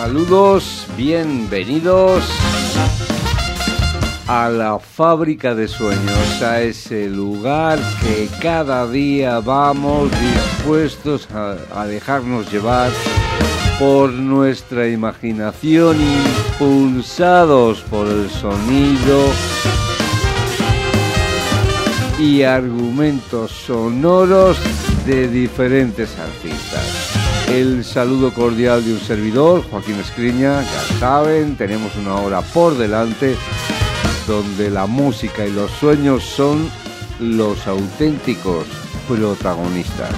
Saludos, bienvenidos a la Fábrica de Sueños, a ese lugar que cada día vamos dispuestos a dejarnos llevar por nuestra imaginación, impulsados por el sonido y argumentos sonoros de diferentes artistas. El saludo cordial de un servidor, Joaquín Escriña. Ya saben, tenemos una hora por delante donde la música y los sueños son los auténticos protagonistas.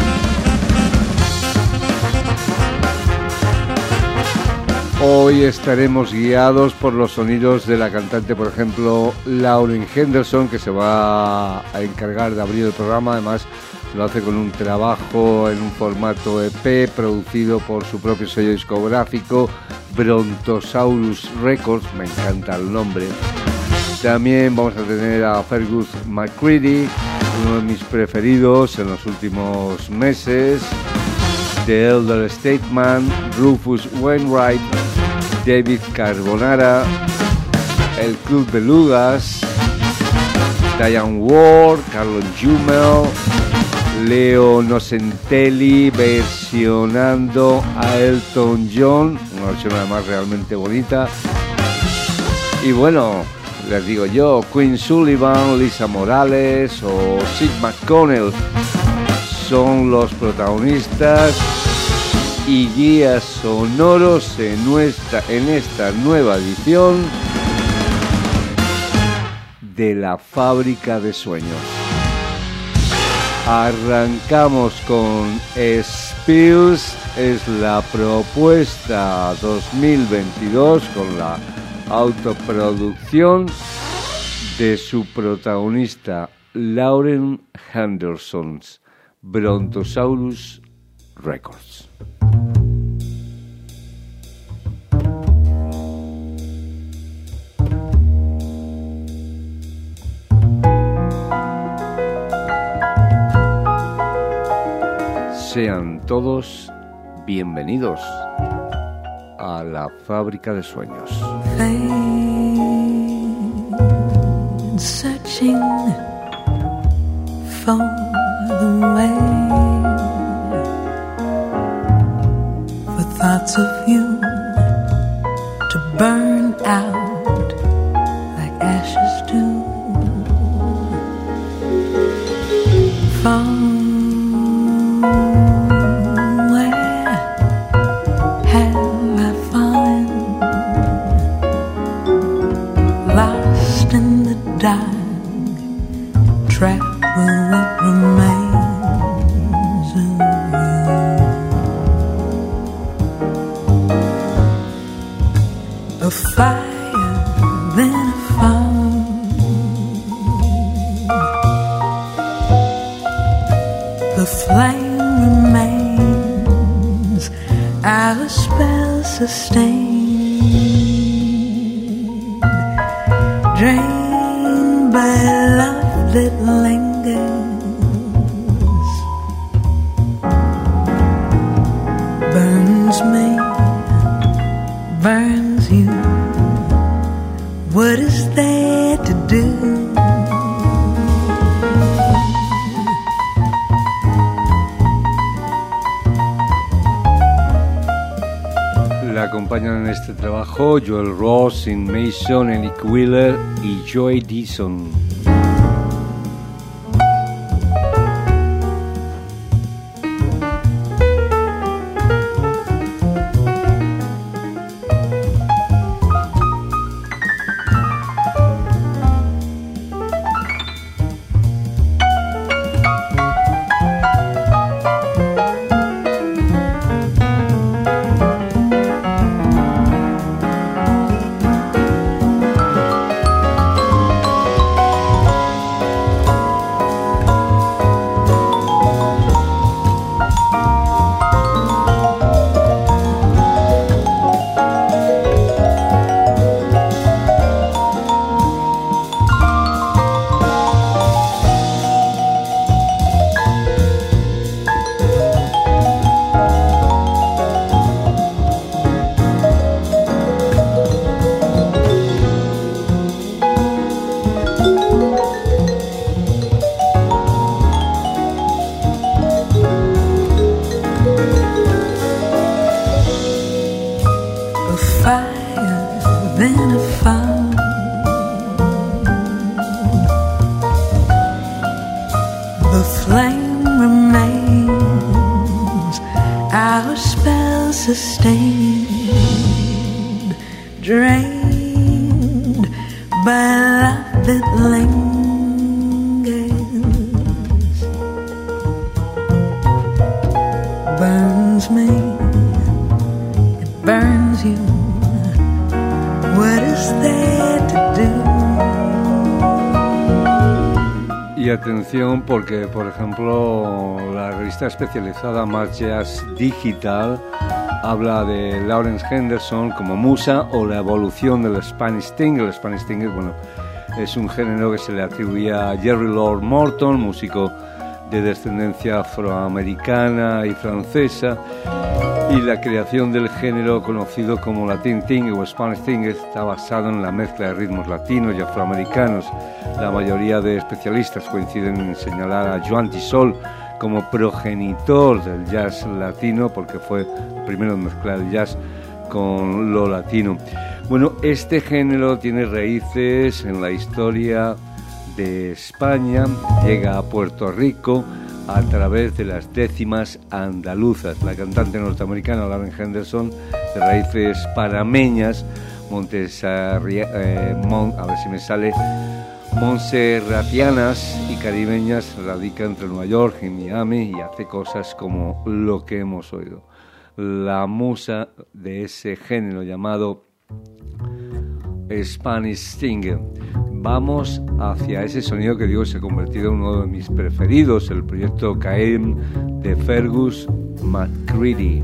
Hoy estaremos guiados por los sonidos de la cantante, por ejemplo, Lauren Henderson, que se va a encargar de abrir el programa. Además, lo hace con un trabajo en un formato EP producido por su propio sello discográfico, Brontosaurus Records. Me encanta el nombre. También vamos a tener a Fergus McCready, uno de mis preferidos en los últimos meses, The Elder Statesman, Rufus Wainwright, David Carbonara, el Club Belugas, Diane Ward, Carlos Jumel, Leo Nocentelli versionando a Elton John, una versión además realmente bonita. Y bueno, les digo yo, Queen Sullivan, Lisa Morales o Sid McConnell son los protagonistas y guías sonoros en esta nueva edición de la Fábrica de Sueños. Arrancamos con Spills, es la propuesta 2022 con la autoproducción de su protagonista Lauren Henderson, Brontosaurus Records. Sean todos bienvenidos a la Fábrica de Sueños. Searching for the way, for thoughts of you to burn out like ashes do. Trapped with what remains of you. A fire, then a fall. The flame remains, our spell sustained. Drained by love that lingers, burns me, burns you. What is there to do? La acompañan en este trabajo Joel Ross, Sin Mason, Eric Wheeler y Joy Deason. flame remains, our spell sustained, drained by love that lingers, burns me, it burns you. What is there to do? Y atención porque, por ejemplo, la revista especializada Más Jazz Digital habla de Lawrence Henderson como musa o la evolución del Spanish Sting. El Spanish Sting, bueno, es un género que se le atribuía a Jerry Lord Morton, músico de descendencia afroamericana y francesa, y la creación del género conocido como Latin Sting o Spanish Sting está basado en la mezcla de ritmos latinos y afroamericanos. La mayoría de especialistas coinciden en señalar a Joan Tisol como progenitor del jazz latino, porque fue el primero en mezclar el jazz con lo latino. Bueno, este género tiene raíces en la historia de España, llega a Puerto Rico a través de las décimas andaluzas. La cantante norteamericana Lawrence Henderson, de raíces panameñas, monserratianas y caribeñas, radica entre Nueva York y Miami y hace cosas como lo que hemos oído. La musa de ese género llamado Spanish Sting. Vamos hacia ese sonido que digo se ha convertido en uno de mis preferidos, el proyecto Caim de Fergus McCready.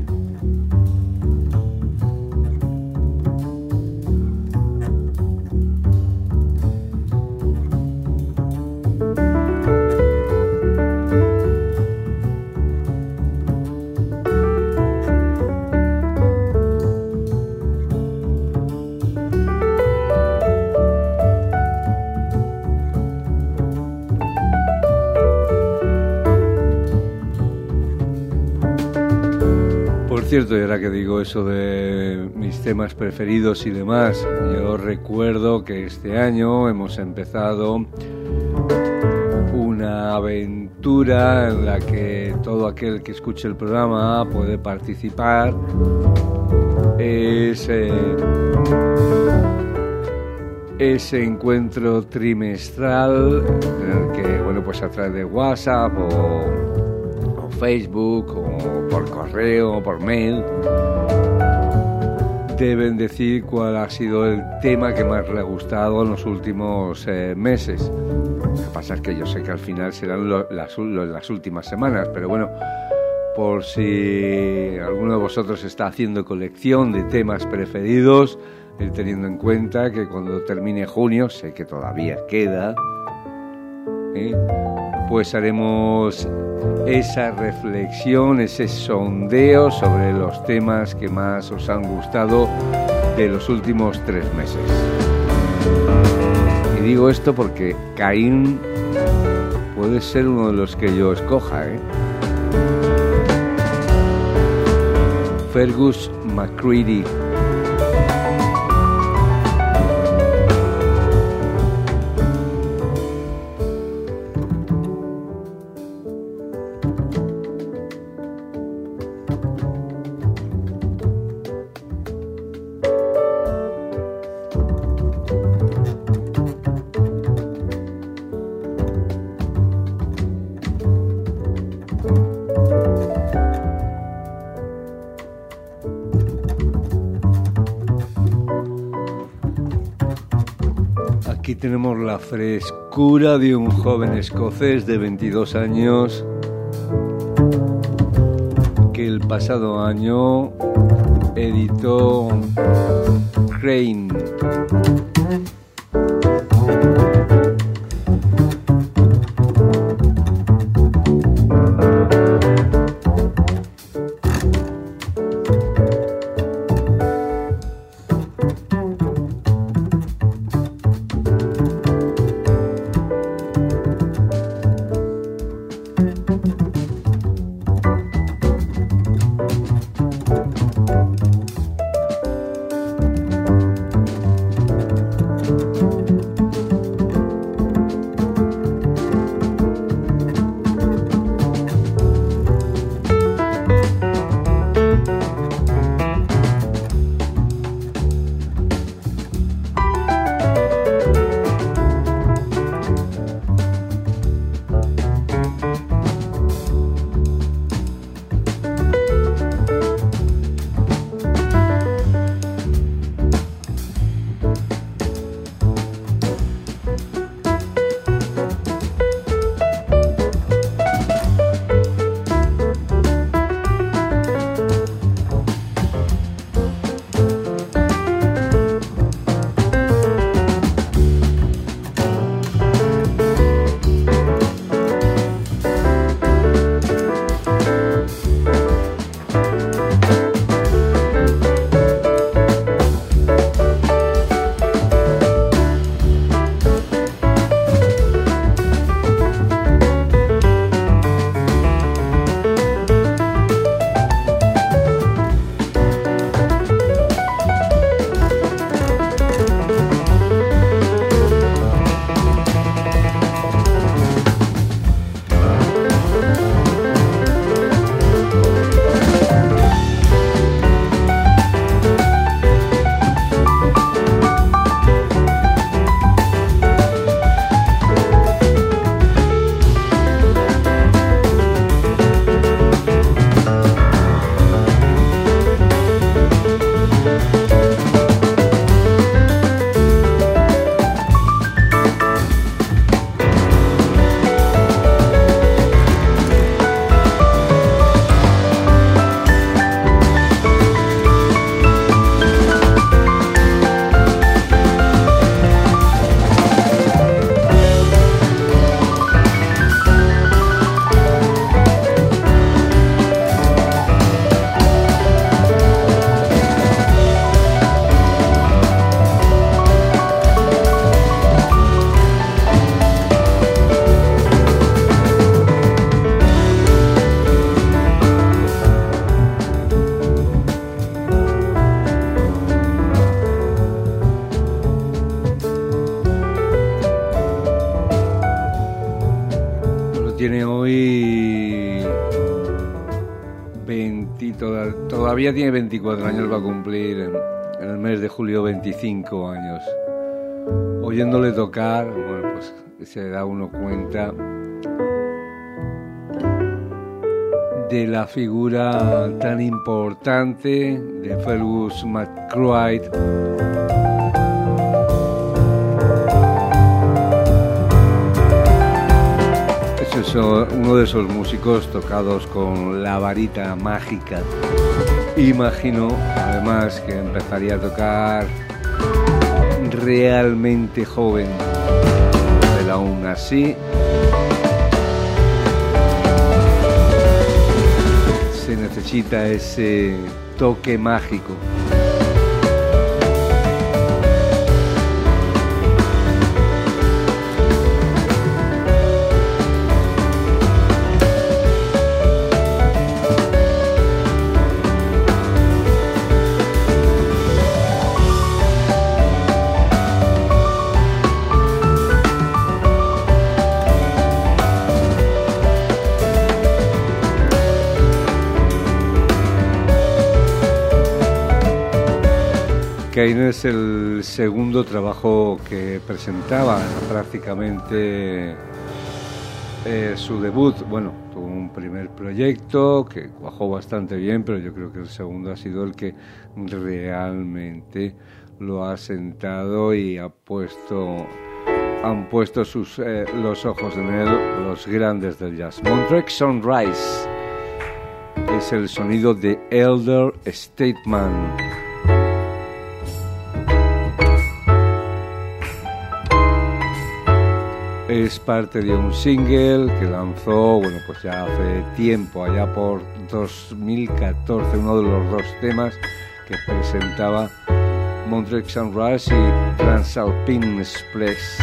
Cierto, y ahora que digo eso de mis temas preferidos y demás, yo recuerdo que este año hemos empezado una aventura en la que todo aquel que escuche el programa puede participar. Ese encuentro trimestral en el que, bueno, pues a través de WhatsApp o Facebook o por correo o por mail deben decir cuál ha sido el tema que más le ha gustado en los últimos meses. Lo que pasa es que yo sé que al final serán las últimas semanas, pero bueno, por si alguno de vosotros está haciendo colección de temas preferidos, teniendo en cuenta que cuando termine junio, sé que todavía queda, pues haremos esa reflexión, ese sondeo sobre los temas que más os han gustado de los últimos 3 meses. Y digo esto porque Caín puede ser uno de los que yo escoja, Fergus McCready. Aquí tenemos la frescura de un joven escocés de 22 años que el pasado año editó Crane. todavía tiene 24 años, va a cumplir en el mes de julio 25 años. Oyéndole tocar, bueno, pues se da uno cuenta de la figura tan importante de Fergus McBride. Es uno de esos músicos tocados con la varita mágica. Imagino, además, que empezaría a tocar realmente joven, pero aún así se necesita ese toque mágico. Kane es el segundo trabajo que presentaba, prácticamente su debut. Bueno, tuvo un primer proyecto que cuajó bastante bien, pero yo creo que el segundo ha sido el que realmente lo ha sentado y han puesto los ojos en él los grandes del jazz. Montreux Sunrise es el sonido de Elder Statesman. Es parte de un single que lanzó, bueno, pues ya hace tiempo, allá por 2014, uno de los dos temas que presentaba Montreux Sunrise y Transalpine Express.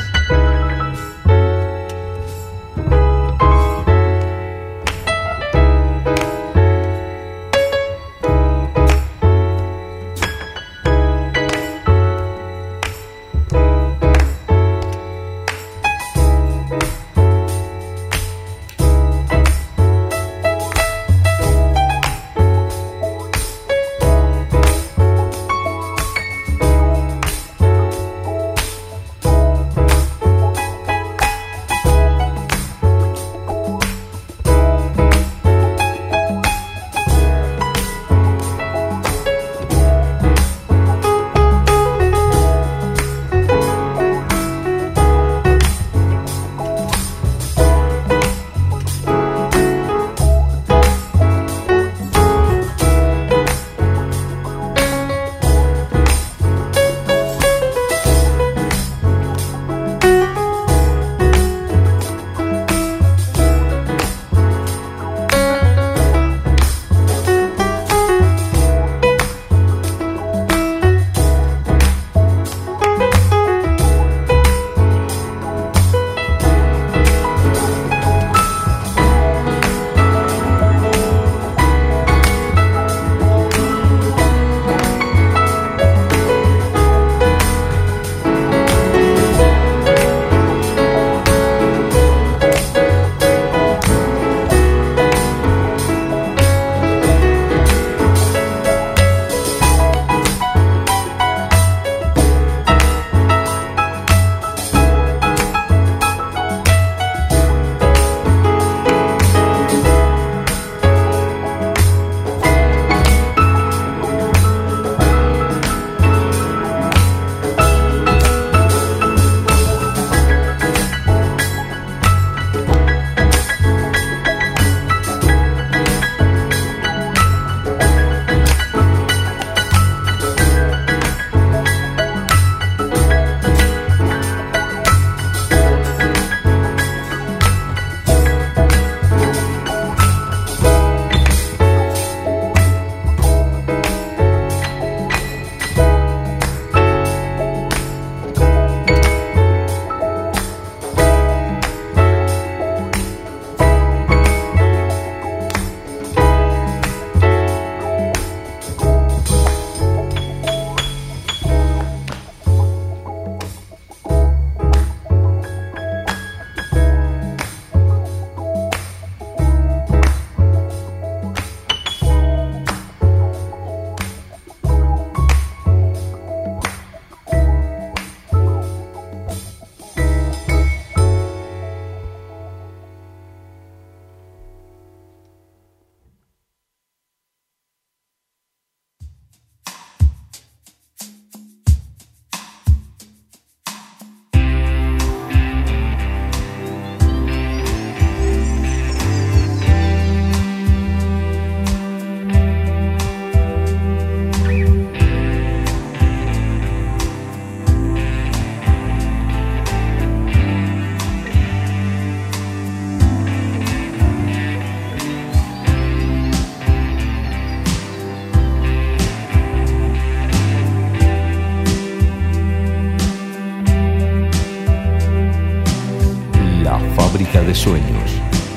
sueños.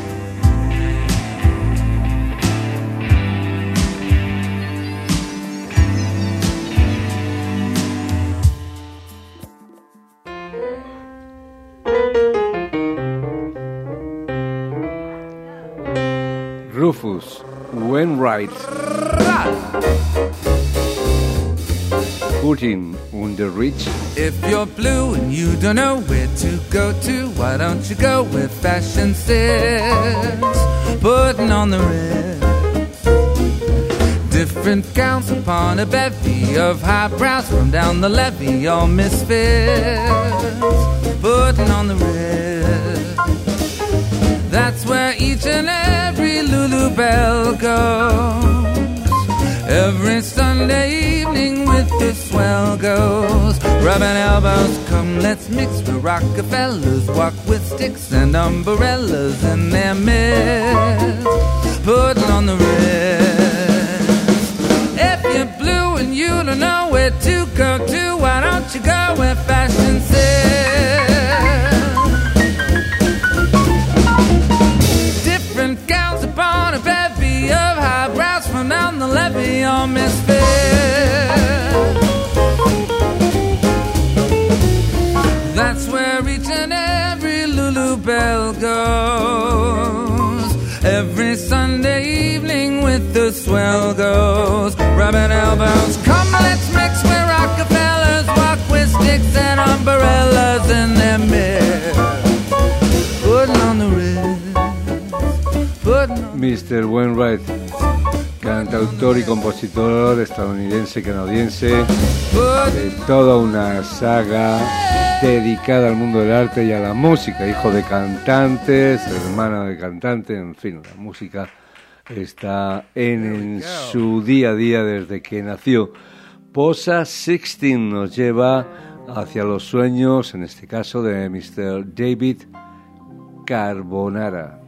Rufus Wainwright, Putting on the Rich. If you're blue and you don't know where to go to, why don't you go where fashion sits? Putting on the red. Different gowns upon a bevy of highbrows from down the levee, all misfits. Putting on the red. That's where each and every Lulu Belle goes. Every Sunday evening with the swell goes. Rubbing elbows, come let's mix with Rockefellers. Walk with sticks and umbrellas in their midst. Putting on the red. If you're blue and you don't know where to go to, why don't you go where fashion sits? Different gowns upon a bevy of highbrows from down the levee, all misfits. That's where each and every Lulu Belle goes. Every Sunday evening with the swell goes. Rubbing elbows, come let's mix where Rockefellers. Walk with sticks and umbrellas in their midst. Putting on the red. Mr. Wainwright, cantautor y compositor estadounidense-canadiense de toda una saga dedicada al mundo del arte y a la música, hijo de cantantes, hermano de cantantes, en fin, la música está en su día a día desde que nació. Posa 16 nos lleva hacia los sueños, en este caso de Mr. David Carbonara.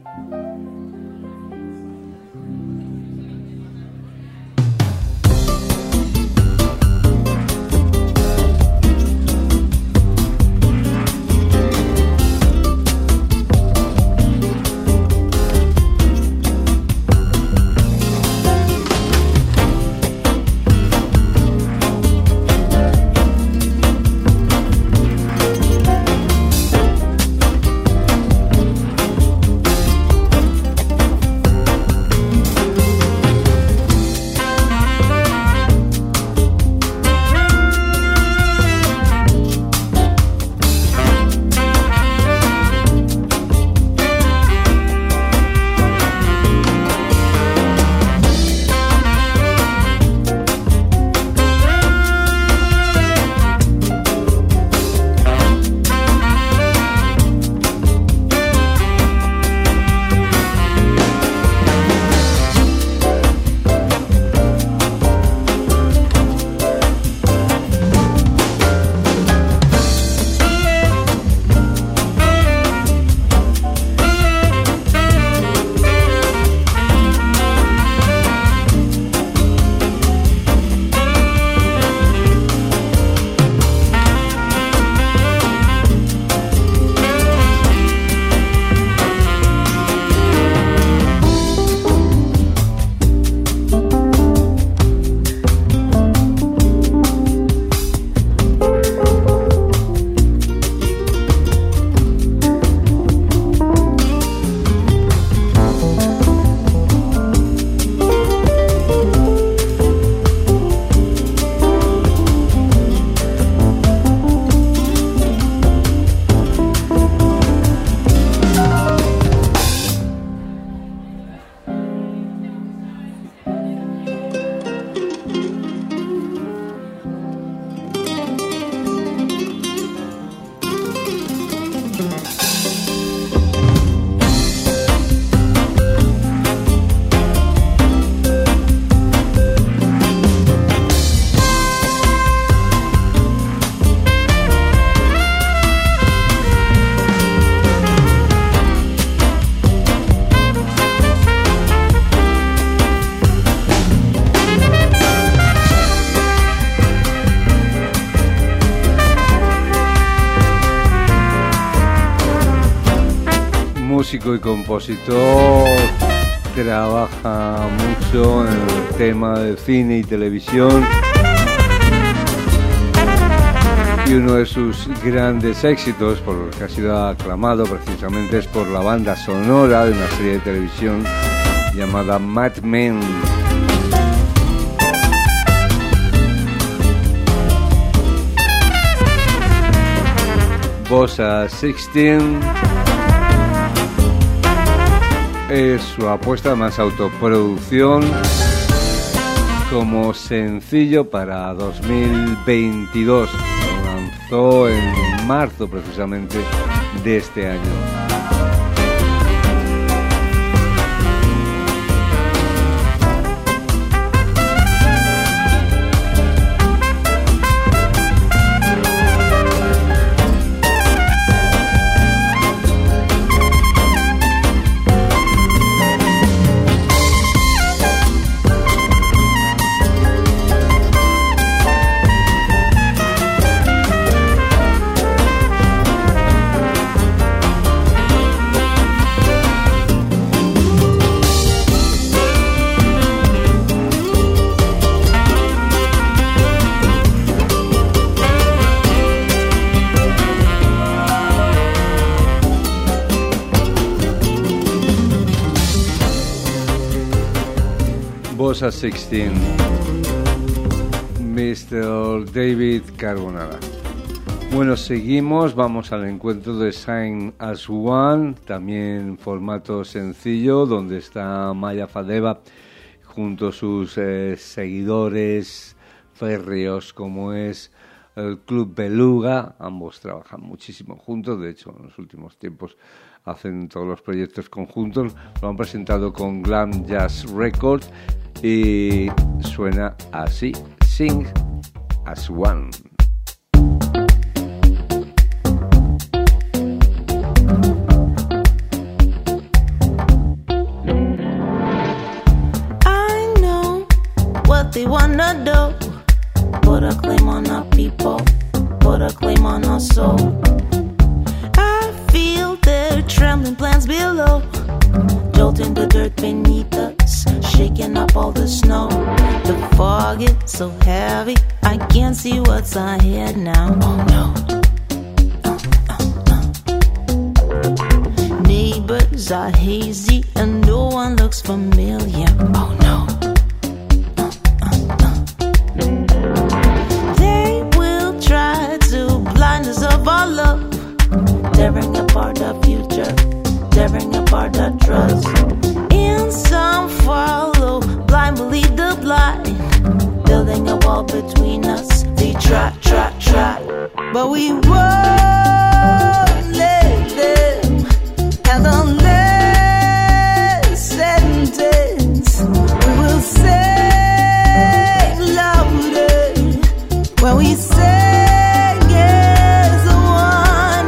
músico y compositor, trabaja mucho en el tema de cine y televisión. Y uno de sus grandes éxitos, por lo que ha sido aclamado precisamente, es por la banda sonora de una serie de televisión llamada Mad Men. Bossa 16 es su apuesta, más autoproducción, como sencillo para 2022. Lo lanzó en marzo precisamente de este año. Bossa 16, Mr. David Carbonara. Bueno, seguimos, vamos al encuentro de Sing as One, también formato sencillo, donde está Maya Fadeva junto a sus seguidores férreos, como es el Club Beluga. Ambos trabajan muchísimo juntos, de hecho en los últimos tiempos hacen todos los proyectos conjuntos. Lo han presentado con Glam Jazz Records y suena así: Sing as One. I know what they wanna do. Put a claim on our people, put a claim on our soul. I feel their trembling plans below, jolting the dirt beneath us, shaking up all the snow. The fog is so heavy, I can't see what's ahead now. Oh no. Neighbors are hazy and no one looks familiar. Oh no. They will try to blind us of our love, tearing apart our future, tearing apart our trust. And some follow, blind believe the blind, building a wall between us. They try, but we won't let them have the last sentence. We will say louder when we say yes, one.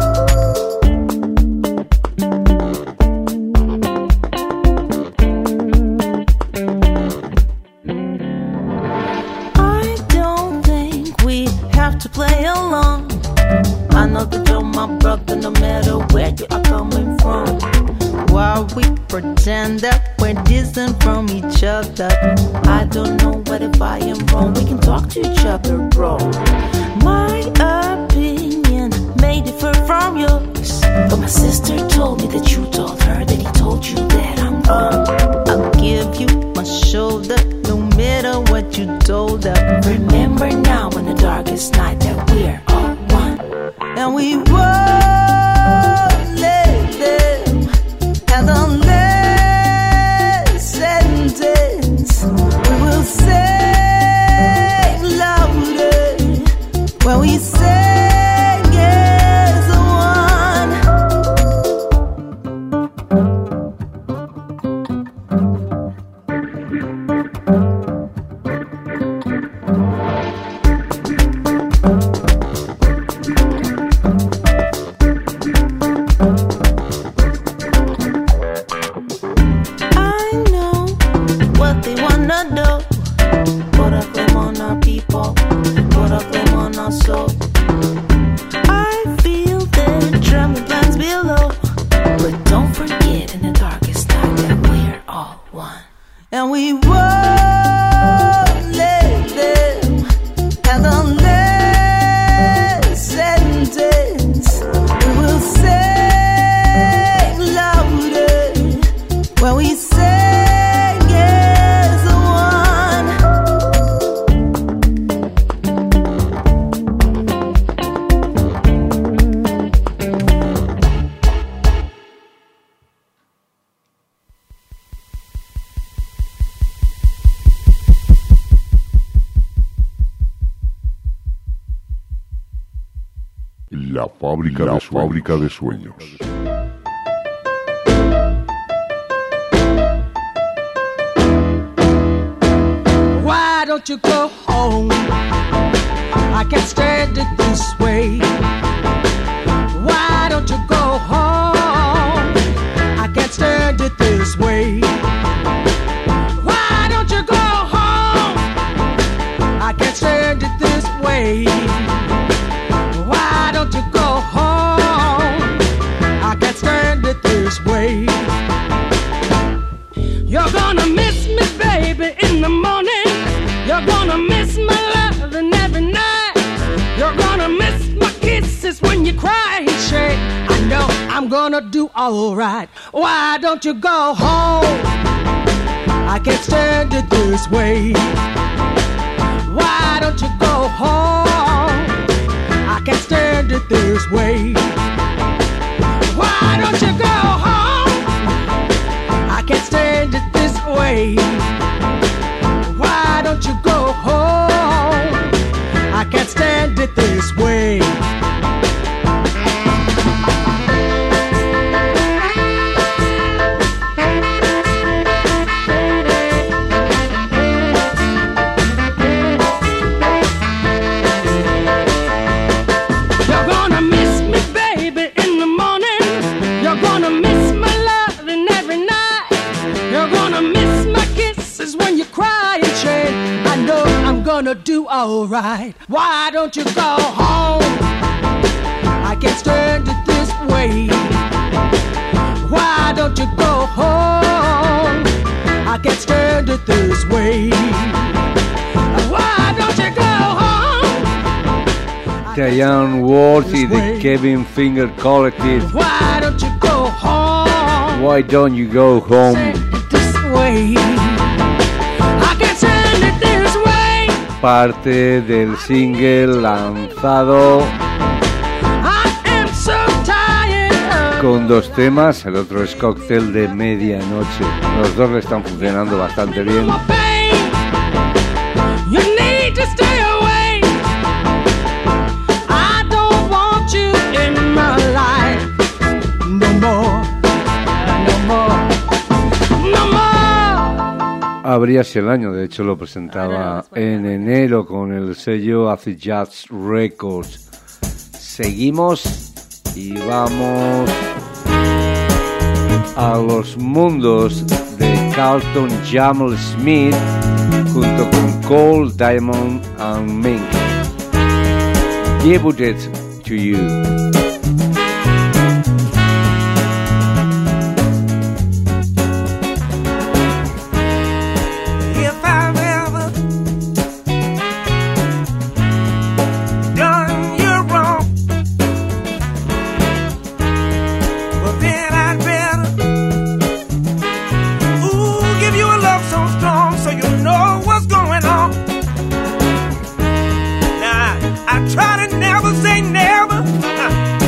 I don't think we have to play along. I know that you're my brother, no matter where you are coming from. While we pretend that we're distant from each other, I don't know what if I am wrong. We can talk to each other, bro. My opinion may differ from yours, but my sister told me that you told her that he told you that I'm wrong. I'll give you my shoulder, no matter what you told her. Remember now in the darkest night that we're all one, and we won't let them have the last sentence. We will say louder when we say yes, one. and we won't let them have the last sentence. We will sing louder when we sing as one. La fábrica de sueños. Why don't you go home? I can't stand it this way. Why don't you go home? I can't stand it this way. Why don't you go home? I can't stand it this way. Why don't you go home? I can't stand it this way. You're gonna miss me, baby, in the morning. You're gonna miss my loving every night. You're gonna miss my kisses when you cry and shake. I know I'm gonna do alright. Why don't you go home? I can't stand it this way. Why don't you go home? I can't stand it this way. Why don't you go home? I can't stand it this way. Why don't you go home? I can't stand it this way. You're gonna miss me, baby, in the morning. You're gonna miss my loving every night. You're gonna miss my kisses when you cry and shake. I know I'm gonna do alright. Why don't you go home? I can't stand it this way. Why don't you go home? I can't stand it this way. Why don't you go home? Diane Ward y The Kevin Finger Collective. Why don't you go home? Why don't you go home? Stand it this way. I can't stand it this way. Parte del single lanzado I am so tired of con dos temas. El otro es Cóctel de Medianoche. Los dos le están funcionando bastante bien. my pain. You need to stay away. I don't want you in my life no more. No more. No more. Abría así el año, de hecho lo presentaba en enero con el sello Acid Jazz Records. Seguimos y vamos a los mundos de Carlton Jamal Smith junto con Cole, Diamond and Mink. Give it to you. If I've ever done you wrong, well then I'd better give you a love so strong so you know what's going on. Now I try to never say never.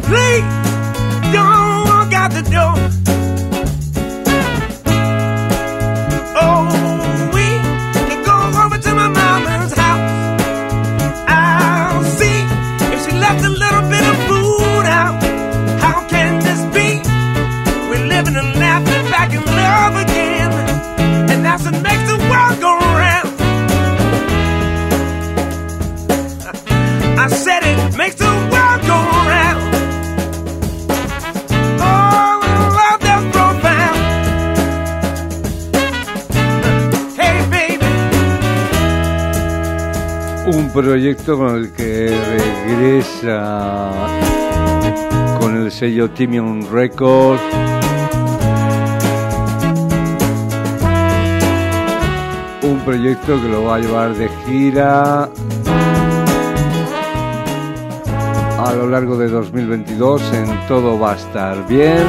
please don't walk out the door. Oh, we can go over to my mama's house. I'll see if she left a little bit of food out. How can this be? We're living and laughing back in love again, and that's what makes the world go round. I said it makes the world go round. Oh, love that's profound. Hey, baby. Un proyecto con el que regresa con el sello Timian Records. Un proyecto que lo va a llevar de gira a lo largo de 2022 en Todo va a estar bien.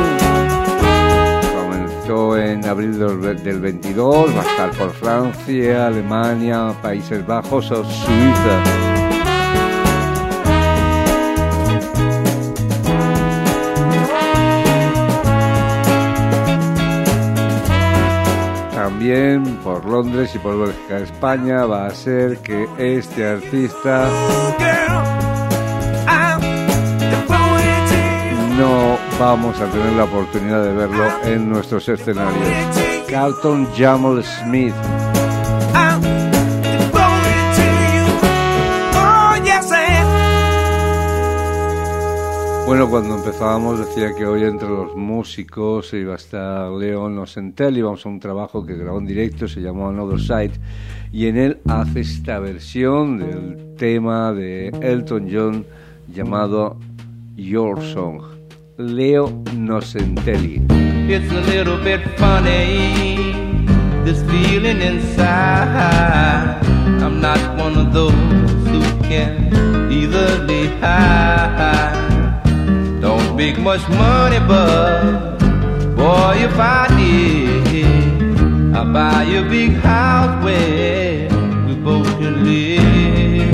Comenzó en abril del 22, va a estar por Francia, Alemania, Países Bajos o Suiza. También por Londres y por Bélgica. España va a ser que este artista no vamos a tener la oportunidad de verlo en nuestros escenarios. Carlton Jamal Smith. Bueno, cuando empezábamos decía que hoy entre los músicos iba a estar Leon Nocentelli. Vamos a un trabajo que grabó en directo, se llamó Another Side, y en él hace esta versión del tema de Elton John llamado Your Song. Leo Nocentelli. It's a little bit funny, this feeling inside. I'm not one of those who can easily hide. Don't make much money, but boy, if I did, I'd buy a big house where we both can live.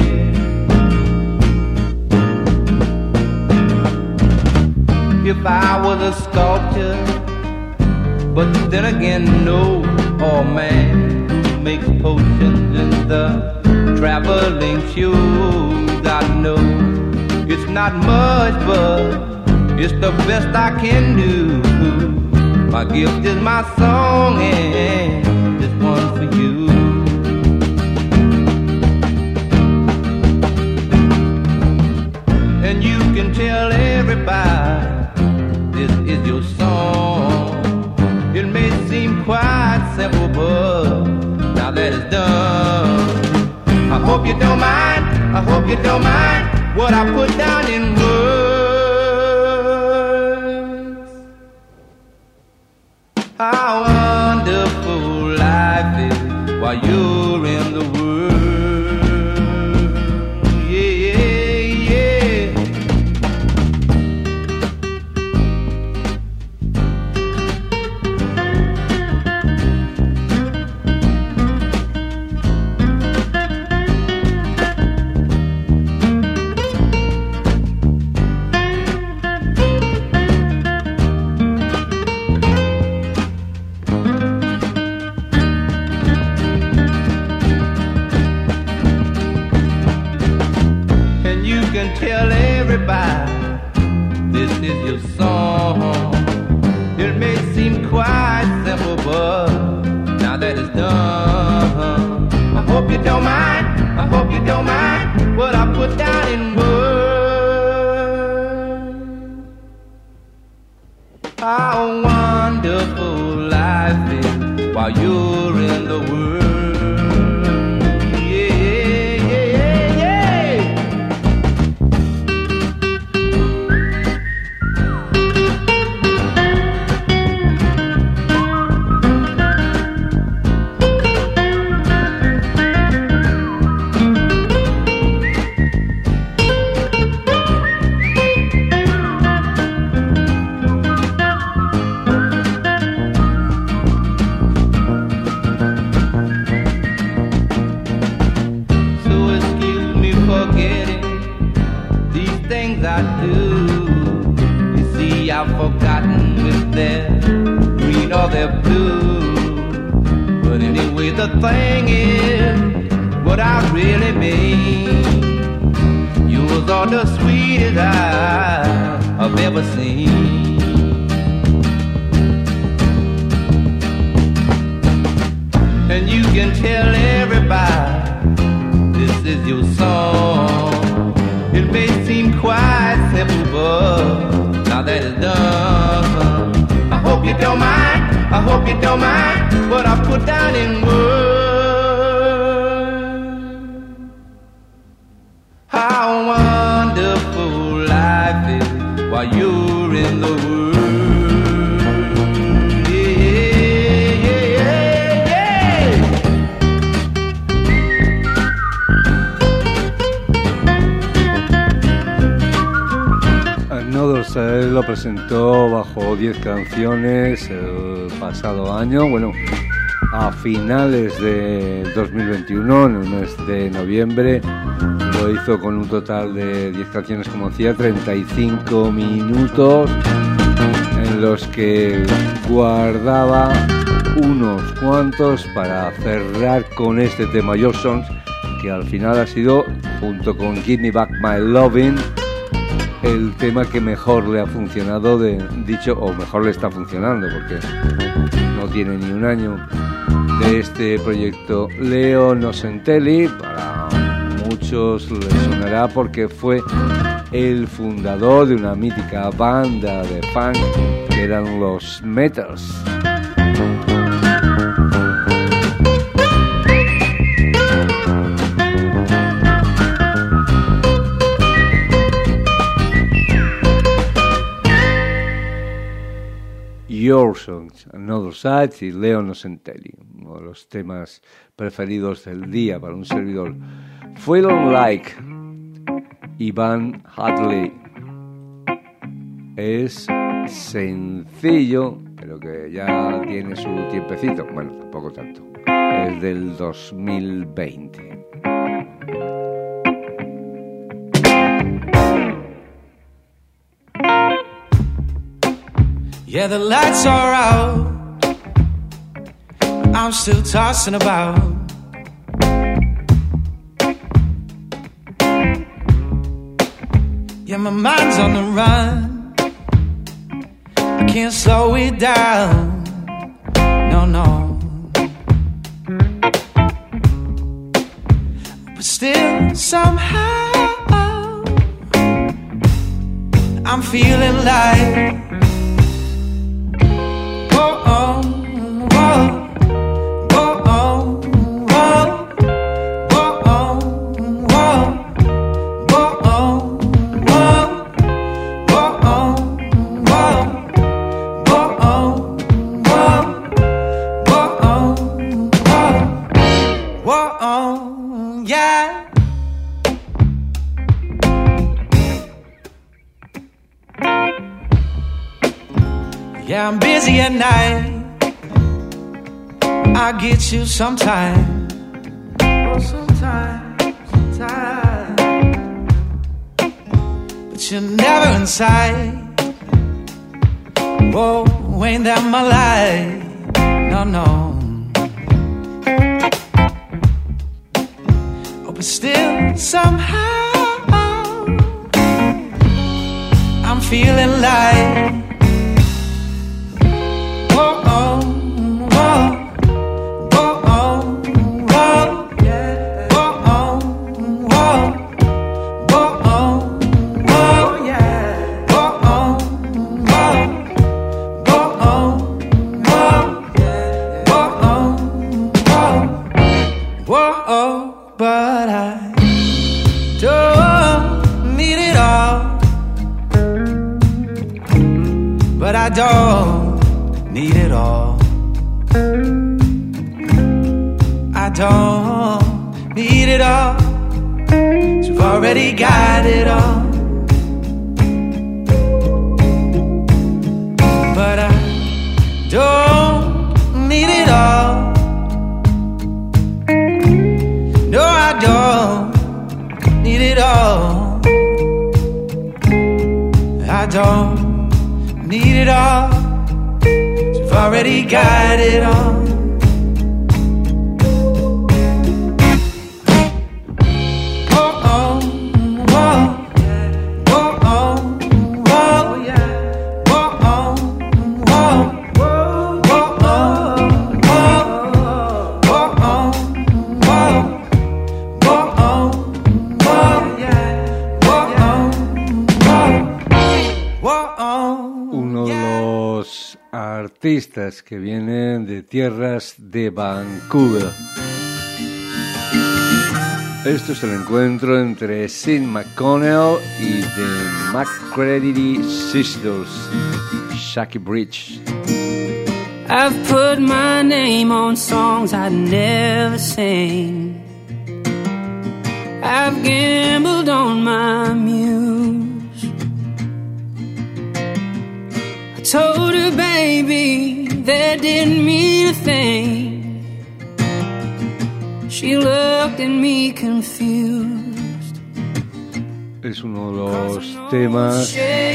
If I was a sculptor, but then again, no, or man who makes potions in the traveling shoes. I know it's not much, but it's the best I can do. My gift is my song, and this one's for you. And you can tell everybody this is your song. It may seem quite simple, but now that it's done, I hope you don't mind, I hope you don't mind what I put down in words. How wonderful life is while you're in the world. Yeah, yeah, yeah. Tell everybody this is your song. It may seem quite simple, but now that it's done, I hope you don't mind, I hope you don't mind what I put down in words. How wonderful life is while you're in the world. I do. be I've forgotten if they're green or they're blue. But anyway, the thing is what I really mean. Yours are the sweetest I've ever seen. And you can tell everybody this is your song. It may seem quite simple, but now that it's done, I hope you don't mind, I hope you don't mind what I put down in words. How wonderful life is while you're in the world. Él lo presentó bajo 10 canciones el pasado año, bueno, a finales de 2021, en el mes de noviembre. Lo hizo con un total de 10 canciones, como decía, 35 minutos, en los que guardaba unos cuantos para cerrar con este tema, Your Songs, que al final ha sido, junto con Give Me Back My Lovin', el tema que mejor le ha funcionado, o mejor le está funcionando, porque no tiene ni un año, de este proyecto. Leo Nocentelli, para muchos les sonará porque fue el fundador de una mítica banda de punk que eran los Metals. Your Songs, Another Side y Leo Nocentelli, uno de los temas preferidos del día para un servidor. Feeling Like, Ivan Hadley. Es sencillo, pero que ya tiene su tiempecito, bueno, tampoco tanto. Es del 2020. Yeah, the lights are out, I'm still tossing about. Yeah, my mind's on the run, I can't slow it down, no, no. But still, somehow, I'm feeling like yeah, I'm busy at night, I get you sometime, oh, sometime, but you're never inside, whoa, ain't that my life, no, no, oh, but still, somehow, I'm feeling like I don't need it all. I don't need it all. You've already got it all. But I don't need it all. No, I don't need it all. I don't need it all. You've already got it all. Artistas que vienen de tierras de Vancouver. Esto es el encuentro entre Sean McConnell y The McCready Sisters, Shaki Bridge. I've put my name on songs I'd never sing. I've gambled on my muse. I told her, baby, that didn't mean a thing. She looked at me confused. Es uno de los temas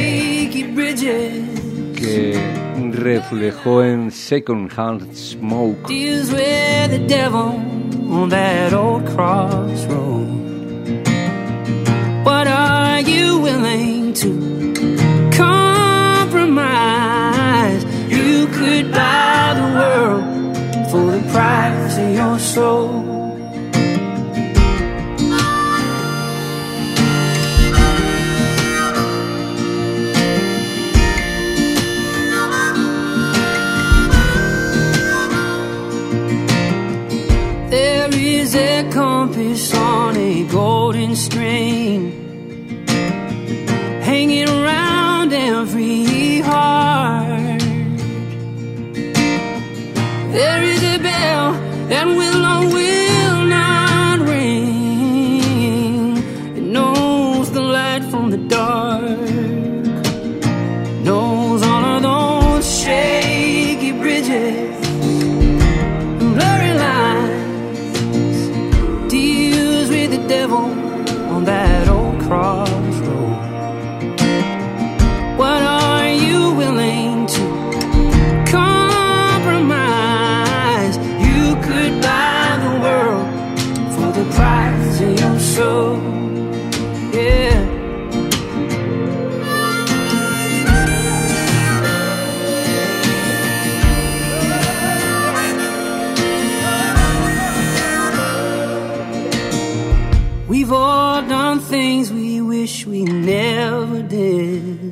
que reflejó en Second Hand Smoke. Deals with the devil on that old crossroad. What are you willing to compromise? You could buy the world for the price of your soul. There is a compass on a golden string, hanging around every heart. There is a bell that will not ring. It knows the light from the dark, knows all of those shaky bridges and blurry lines, deals with the devil on that old crossroad. What are you willing to compromise? You could buy the world for the price of your soul. Yeah. We've all done things we wish we never did.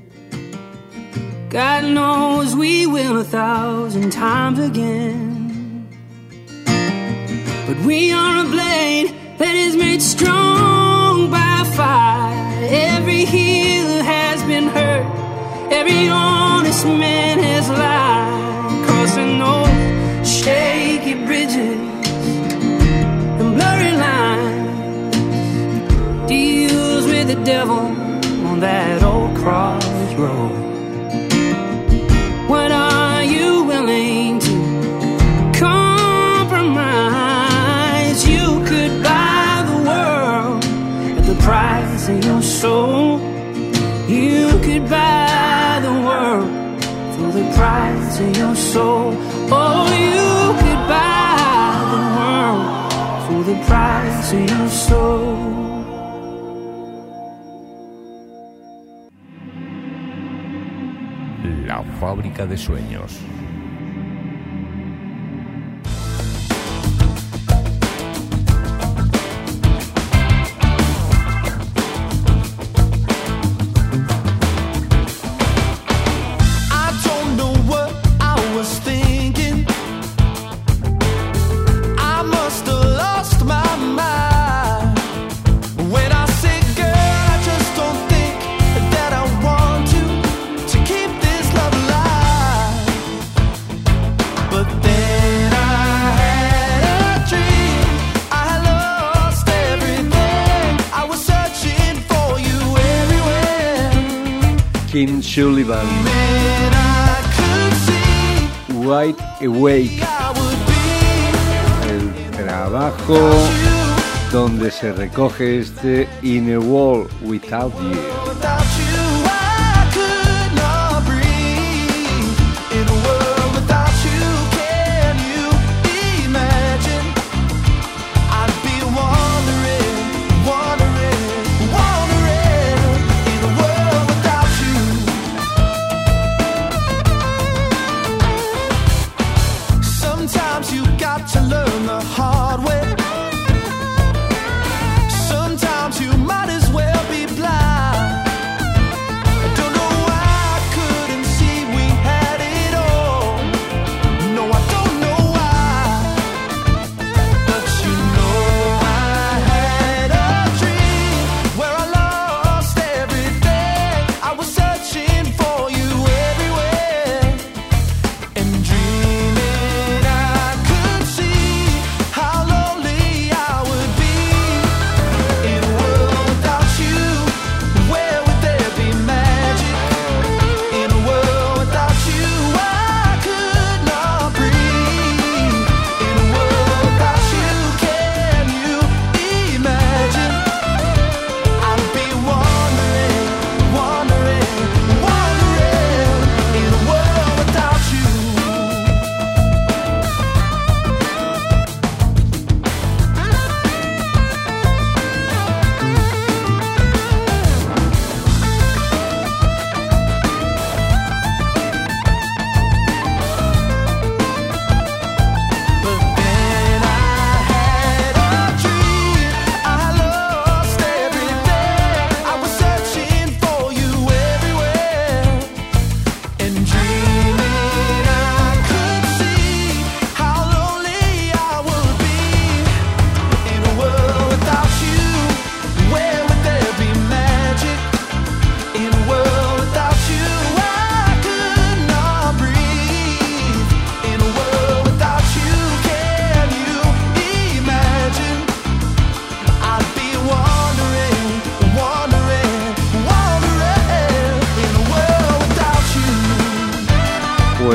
God knows we will 1,000 times again. But we are a blade that is made strong by fire. Every heel has been hurt, every honest man has lied, crossing those shaky bridges and blurry lines, deals with the devil on that old crossroad. What are you willing to compromise? You could buy the world at the price of your soul. You could buy the world for the price of your soul. Oh, you could buy the world for the price of your soul. La fábrica de sueños. Kim Sullivan, Wide Awake, el trabajo donde se recoge este In a World Without You.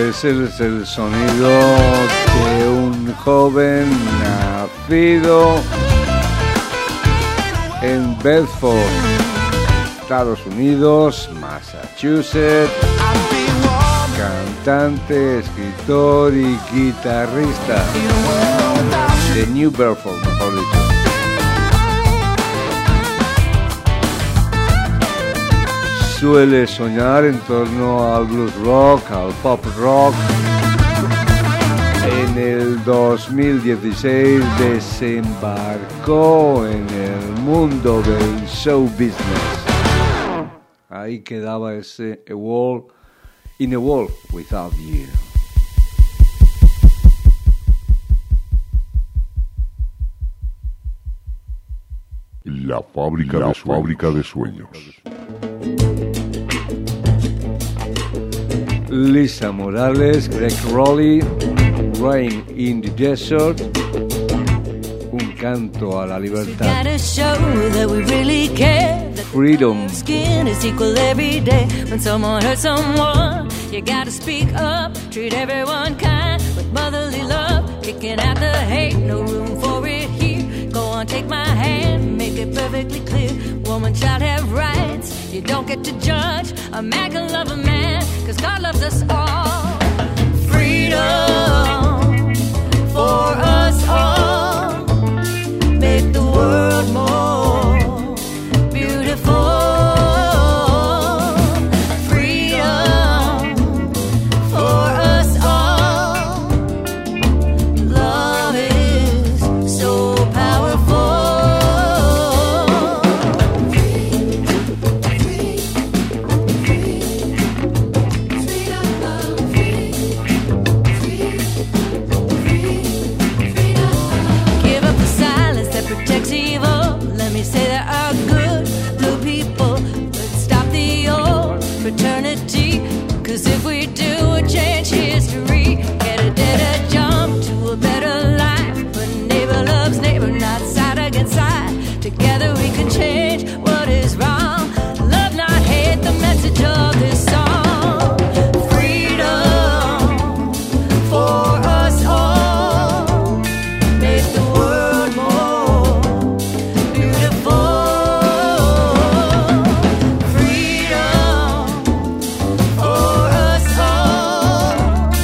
Pues es el sonido de un joven nacido en Bedford, Estados Unidos, Massachusetts, cantante, escritor y guitarrista de New Bedford, mejor dicho. Suele soñar en torno al blues rock, al pop rock. En el 2016 desembarcó en el mundo del show business. Ahí quedaba ese A World in a World Without You. La fábrica de sueños. Lisa Morales, Greg Rowley, Rain in the Desert, un canto a la libertad. Freedom. Skin is equal every day. When someone hurts someone, you gotta speak up. Treat everyone kind with motherly love. Kicking out the hate, no room for it here. Go on, take my hand, make it perfectly clear. Woman, child have rights. You don't get to judge. A man can love a man, 'cause God loves us all. Freedom for us all. Make the world more beautiful. Freedom for us all. Love is so powerful. Give up the silence that protects evil. Let me say there are good blue people, but stop the old fraternity. 'Cause if we do, we'll change history. Get a deader jump to a better life. But neighbor loves neighbor, not side against side. Together we can change what is wrong. Love, not hate, the message of this song. Freedom for us all. Make the world more beautiful. Freedom for us all.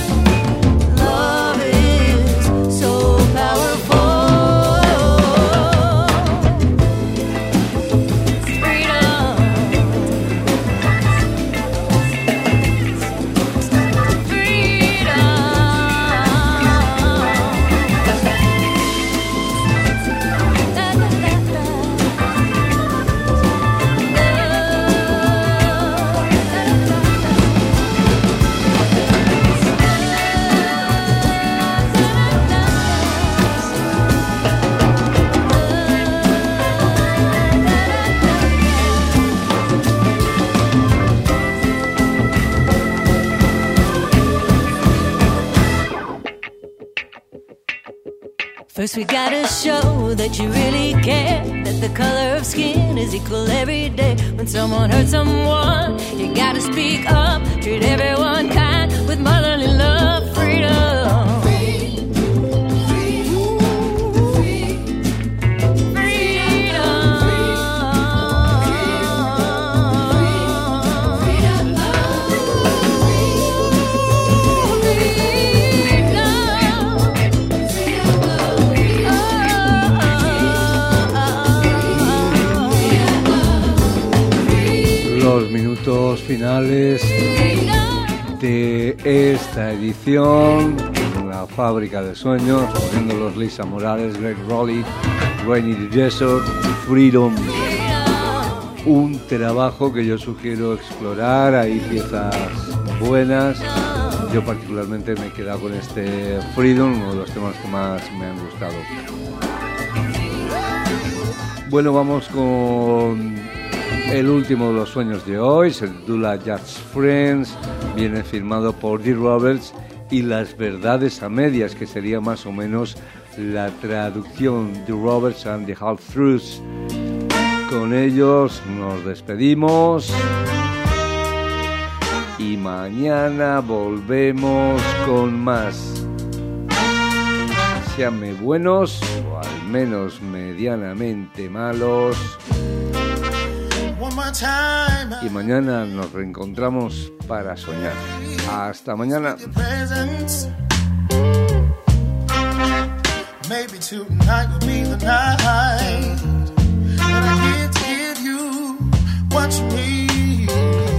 Love is so powerful. First we gotta show that you really care, that the color of skin is equal every day. When someone hurts someone, you gotta speak up. Treat everyone kind with motherly love. Freedom. Los minutos finales de esta edición, La Fábrica de Sueños, poniendo los Lisa Morales, Greg Rowley, Rain in the Desert, Freedom. Un trabajo que yo sugiero explorar, hay piezas buenas. Yo particularmente me he quedado con este Freedom, uno de los temas que más me han gustado. Bueno, vamos con el último de los sueños de hoy. Se titula Just Friends, viene firmado por Dee Roberts y Las Verdades a Medias, que sería más o menos la traducción de Roberts and the Half Truths. Con ellos nos despedimos y mañana volvemos con más. Seanme buenos o al menos medianamente malos. Y mañana nos reencontramos para soñar. Hasta mañana. Maybe tonight will be the night that I get to give you what you need.